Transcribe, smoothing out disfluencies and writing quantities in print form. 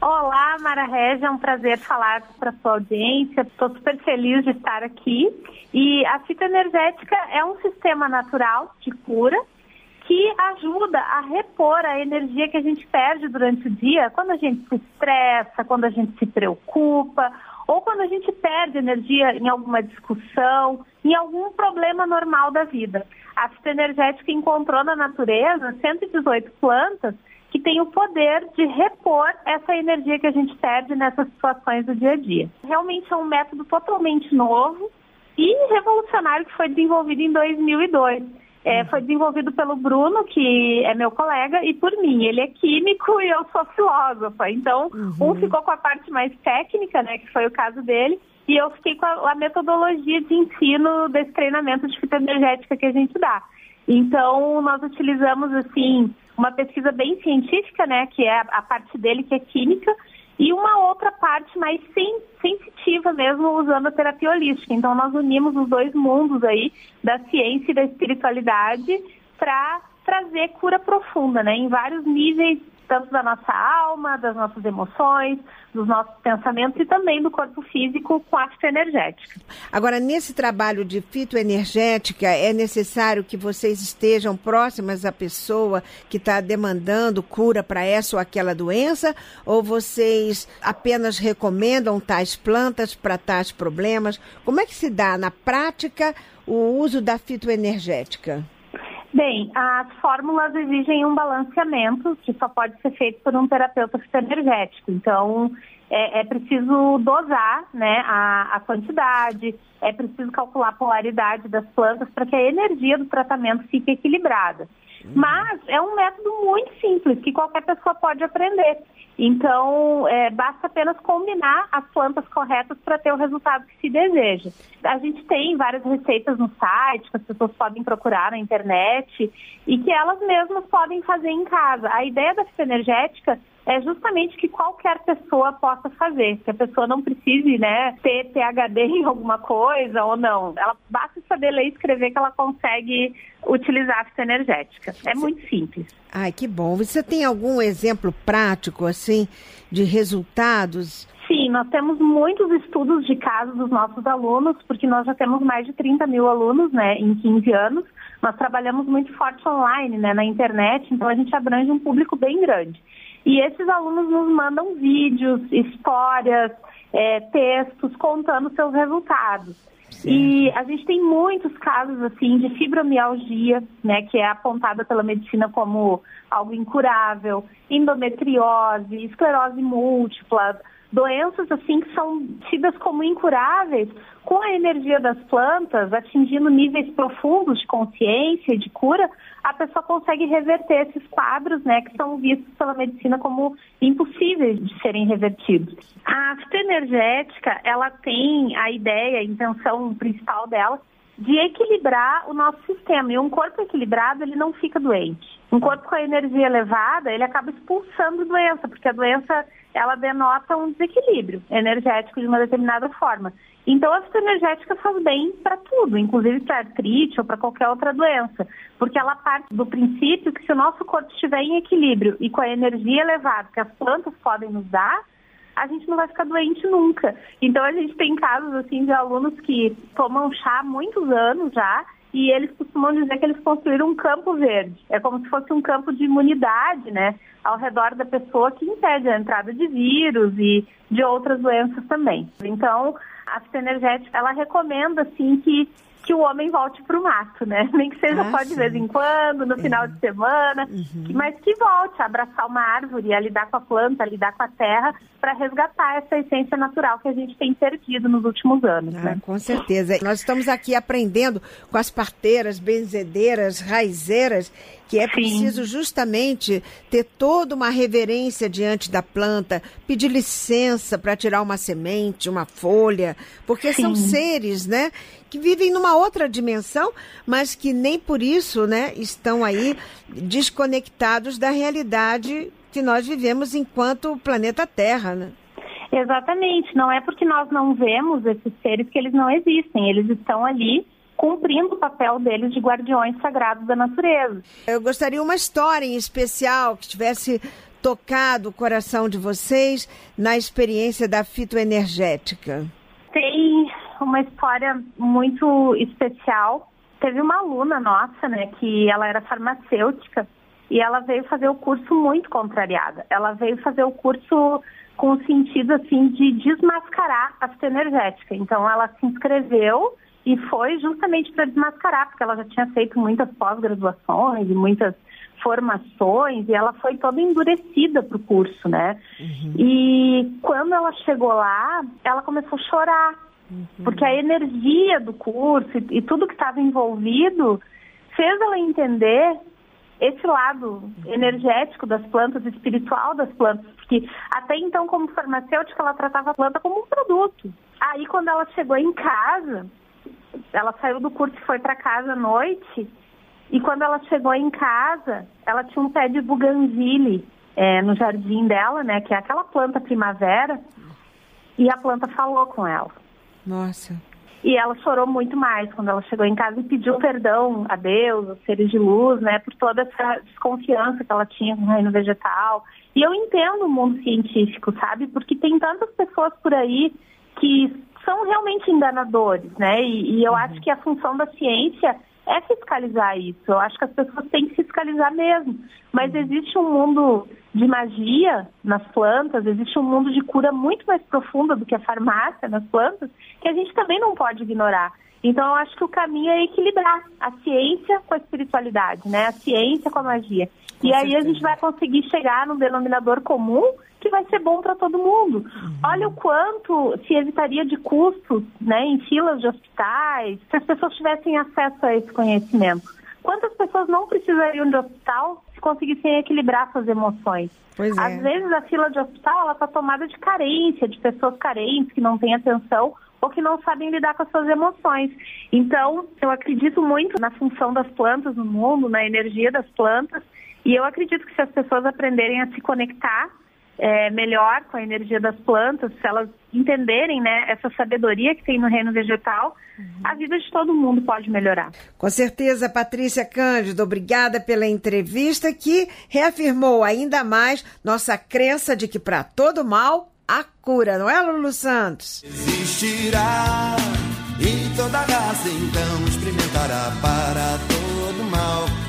Olá, Mara Régia, é um prazer falar para a sua audiência. Estou super feliz de estar aqui. E a fitoenergética é um sistema natural de cura que ajuda a repor a energia que a gente perde durante o dia quando a gente se estressa, quando a gente se preocupa ou quando a gente perde energia em alguma discussão, em algum problema normal da vida. A fitoenergética encontrou na natureza 118 plantas que tem o poder de repor essa energia que a gente perde nessas situações do dia a dia. Realmente é um método totalmente novo e revolucionário que foi desenvolvido em 2002. Foi desenvolvido pelo Bruno, que é meu colega, e por mim. Ele é químico e eu sou filósofa. Então, um ficou com a parte mais técnica, né, que foi o caso dele, e eu fiquei com a metodologia de ensino desse treinamento de fitoenergética que a gente dá. Então, nós utilizamos, assim, uma pesquisa bem científica, né, que é a parte dele, que é química, e uma outra parte mais sensitiva mesmo, usando a terapia holística. Então, nós unimos os dois mundos aí, da ciência e da espiritualidade, para trazer cura profunda, né, em vários níveis, tanto da nossa alma, das nossas emoções, dos nossos pensamentos e também do corpo físico com a fitoenergética. Agora, nesse trabalho de fitoenergética, é necessário que vocês estejam próximas à pessoa que está demandando cura para essa ou aquela doença? Ou vocês apenas recomendam tais plantas para tais problemas? Como é que se dá na prática o uso da fitoenergética? Bem, as fórmulas exigem um balanceamento que só pode ser feito por um terapeuta fitoenergético. Então, é preciso dosar, né, a quantidade, é preciso calcular a polaridade das plantas para que a energia do tratamento fique equilibrada. Mas é um método muito simples, que qualquer pessoa pode aprender. Então, basta apenas combinar as plantas corretas para ter o resultado que se deseja. A gente tem várias receitas no site, que as pessoas podem procurar na internet e que elas mesmas podem fazer em casa. A ideia da fitoenergética é justamente que qualquer pessoa possa fazer, que a pessoa não precise, né, ter PhD em alguma coisa ou não. Ela basta saber ler e escrever que ela consegue utilizar a fitoenergética. É muito simples. Ai, que bom. Você tem algum exemplo prático, assim, de resultados? Sim, nós temos muitos estudos de casos dos nossos alunos, porque nós já temos mais de 30 mil alunos, né, em 15 anos. Nós trabalhamos muito forte online, né, na internet, então a gente abrange um público bem grande. E esses alunos nos mandam vídeos, histórias, textos contando seus resultados. Sim. E a gente tem muitos casos assim de fibromialgia, né, que é apontada pela medicina como algo incurável, endometriose, esclerose múltipla, doenças assim que são tidas como incuráveis. Com a energia das plantas, atingindo níveis profundos de consciência e de cura, a pessoa consegue reverter esses quadros, né, que são vistos pela medicina como impossíveis de serem revertidos. A fitoenergética, ela tem a ideia, a intenção principal dela, de equilibrar o nosso sistema. E um corpo equilibrado, ele não fica doente. Um corpo com a energia elevada, ele acaba expulsando doença, porque a doença, ela denota um desequilíbrio energético de uma determinada forma. Então, a fitoenergética faz bem para tudo, inclusive para artrite ou para qualquer outra doença, porque ela parte do princípio que se o nosso corpo estiver em equilíbrio e com a energia elevada que as plantas podem nos dar, a gente não vai ficar doente nunca. Então, a gente tem casos assim de alunos que tomam chá há muitos anos já, e eles costumam dizer que eles construíram um campo verde. É como se fosse um campo de imunidade, né, ao redor da pessoa, que impede a entrada de vírus e de outras doenças também. Então, a fitoenergética, ela recomenda, assim, que o homem volte para o mato, né? Nem que seja só de vez em quando, no final de semana, mas que volte a abraçar uma árvore, a lidar com a planta, a lidar com a terra, para resgatar essa essência natural que a gente tem perdido nos últimos anos, né? Com certeza. Nós estamos aqui aprendendo com as parteiras, benzedeiras, raizeiras, que é preciso justamente ter toda uma reverência diante da planta, pedir licença para tirar uma semente, uma folha, porque são seres, né, que vivem numa outra dimensão, mas que nem por isso, né, estão aí desconectados da realidade que nós vivemos enquanto planeta Terra, né? Exatamente. Não é porque nós não vemos esses seres que eles não existem. Eles estão ali cumprindo o papel deles de guardiões sagrados da natureza. Eu gostaria uma história em especial que tivesse tocado o coração de vocês na experiência da fitoenergética? Tem uma história muito especial. Teve uma aluna nossa, né, que ela era farmacêutica e ela veio fazer o curso muito contrariada. Ela veio fazer o curso com o sentido, assim, de desmascarar a fitoenergética. Então, ela se inscreveu e foi justamente para desmascarar, porque ela já tinha feito muitas pós-graduações e muitas formações, e ela foi toda endurecida para o curso, né? E quando ela chegou lá, ela começou a chorar, porque a energia do curso e tudo que estava envolvido fez ela entender esse lado energético das plantas, espiritual das plantas, porque até então, como farmacêutica, ela tratava a planta como um produto. Aí, quando ela chegou em casa, ela saiu do curso e foi para casa à noite, e quando ela chegou em casa, ela tinha um pé de buganvília no jardim dela, né, que é aquela planta primavera, e a planta falou com ela. Nossa. E ela chorou muito mais quando ela chegou em casa e pediu perdão a Deus, aos seres de luz, né, por toda essa desconfiança que ela tinha com o reino vegetal. E eu entendo o mundo científico, sabe, porque tem tantas pessoas por aí que são realmente enganadores, né, e eu acho que a função da ciência é fiscalizar isso. Eu acho que as pessoas têm que fiscalizar mesmo. Mas existe um mundo de magia nas plantas, existe um mundo de cura muito mais profunda do que a farmácia nas plantas, que a gente também não pode ignorar. Então, eu acho que o caminho é equilibrar a ciência com a espiritualidade, né? A ciência com a magia. E aí a gente vai conseguir chegar num denominador comum que vai ser bom para todo mundo. Olha o quanto se evitaria de custos, né, em filas de hospitais, se as pessoas tivessem acesso a esse conhecimento. Quantas pessoas não precisariam de hospital se conseguissem equilibrar suas emoções? Pois é. Às vezes a fila de hospital ela está tomada de carência, de pessoas carentes que não têm atenção ou que não sabem lidar com as suas emoções. Então, eu acredito muito na função das plantas no mundo, na energia das plantas, e eu acredito que se as pessoas aprenderem a se conectar melhor com a energia das plantas, se elas entenderem, né, essa sabedoria que tem no reino vegetal, a vida de todo mundo pode melhorar. Com certeza, Patrícia Cândido, obrigada pela entrevista que reafirmou ainda mais nossa crença de que para todo mal há cura, não é, Lulu Santos? Existirá em toda raça, então experimentará para todo mal.